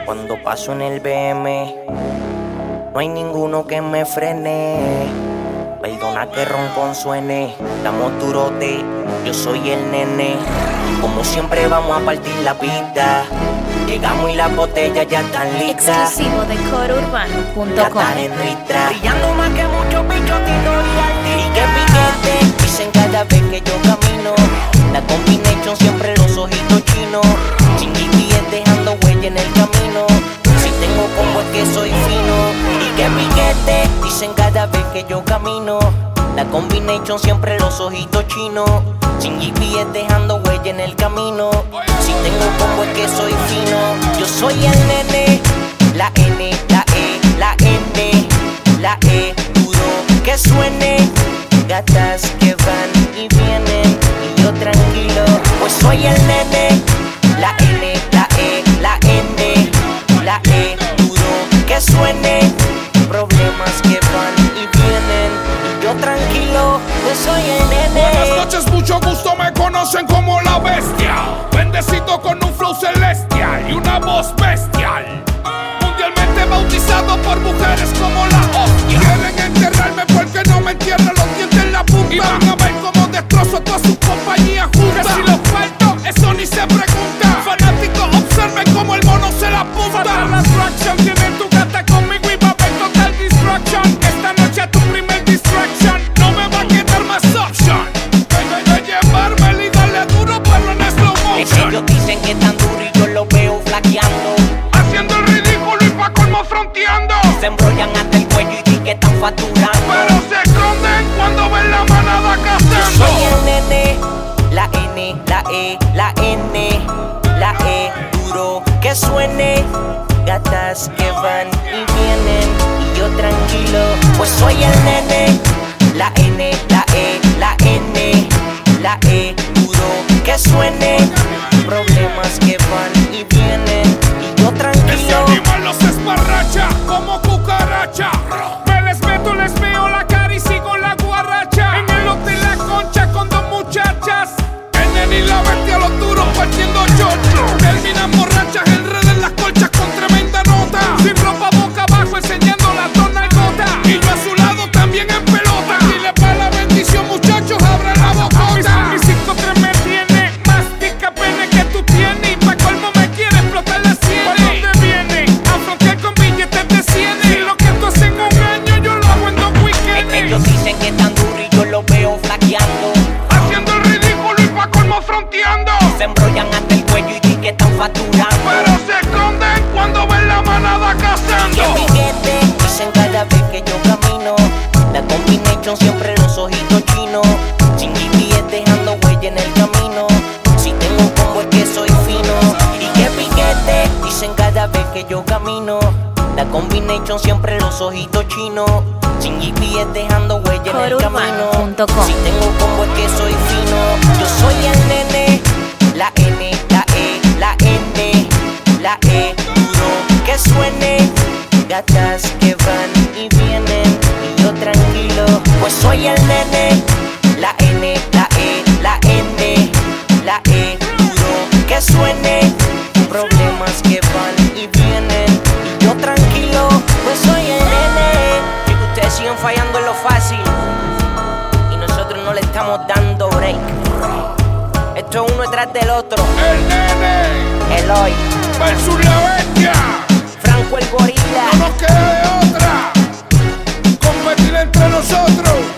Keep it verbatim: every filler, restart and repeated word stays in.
Cuando paso en el B M, no hay ninguno que me frene. Perdona que roncón suene, estamos durote, yo soy el nene. Como siempre vamos a partir la pista. Llegamos y las botellas ya están listas. Exclusivo de coro urbano punto Ya com. están en nuestra. Brillando más que muchos bichotitos y artistas. Y que piquete, dicen cada vez que yo camino. La combination siempre los ojitos chinos. Sin G P S dejando huella en el camino. Si tengo combo es que soy fino. Y que piquete, dicen cada vez que yo camino. La combination siempre los ojitos chinos. Sin G P S dejando huella en el camino. Si tengo combo es que soy fino. Yo soy el nene. La N, la E, la N, la E, duro que suene. Gatas que van y vienen y yo tranquilo, pues soy el nene. La N, la E, la N, la E, duro que suene. Problemas que van y vienen y yo tranquilo, pues soy el nene. Buenas noches, mucho gusto, me conocen como la bestia. Bendecido con un flow celestial y una voz bestial. Mundialmente bautizado por mujeres como la hostia. Quieren enterrarme porque no me entierran los dientes en la punta. Y van a ver cómo destrozo toda su compañía junta. Que si los falto, eso ni se pregunta. Fanáticos, observen cómo el mono se la apunta. Fatal attraction, tiene tu gata conmigo y va a ver total distraction. Esta noche a tu primer distraction, no me va a quedar más option. Venga de llevarme y darle duro, pero en slow Es que motion. ellos dicen que están duros y yo los veo flaqueando. Haciendo el ridículo y pa' colmo fronteando. Se embrollan hasta el cuello y di que están facturando. Pero se esconden cuando ven la manada cazando. Soy el nene, la N, la E, la N, la E, duro que suene. Gatas que van y vienen y yo tranquilo, pues soy el nene. La N, la E, la N, la E, duro que suene. Problemas que van y vienen y yo Ese tranquilo. animal los esparracha como cucaracha. Me les meto, les veo la cara y sigo la guaracha. En el hotel La Concha con dos muchachas. El nene y la bestia, los duros partiendo chocho. Terminan borrachas, enredan las colchas con tremenda nota. Sin ropa boca abajo, enseñando la dona y gota. Y yo a su lado también en pelota. Y le va la bendición, muchachos, abran la bocota. Mi cinco tres me tiene, mastica pene que tú tienes. Y pa' colmo me quiere explotar la sienes. ¿Por dónde viene? A frontear con billetes de cien. Y lo que tú haces en un año, yo lo hago en dos weekends. Ellos dicen que están duros y yo los veo flaqueando. Haciendo el ridículo y pa' colmo fronteando. Se embrollan hasta el cuello y di que están facturando. Pero se esconden cuando ven la manada Que cazando. piquete, dicen cada vez que yo camino. La combination siempre los ojitos chinos. Sin G P S dejando huella en el camino. Si tengo combo es que soy fino. Y que piquete, dicen cada vez que yo camino. La combination siempre los ojitos chinos. Sin G P S dejando huella en el coro urbano camino. punto com. Si tengo combo es que soy fino. Yo soy el nene. La N, la E, la N, la E, duro que suene. Gatas que van y vienen y yo tranquilo, pues soy el nene. La N, la E, la N, la E, duro que suene. Problemas que van y vienen y yo tranquilo, pues soy el nene. Y que ustedes siguen fallando en lo fácil y nosotros no le estamos dando break. Esto es uno detrás del otro. El nene Eloy, versus la bestia. Franco el gorila. No nos queda de otra. Competir entre nosotros.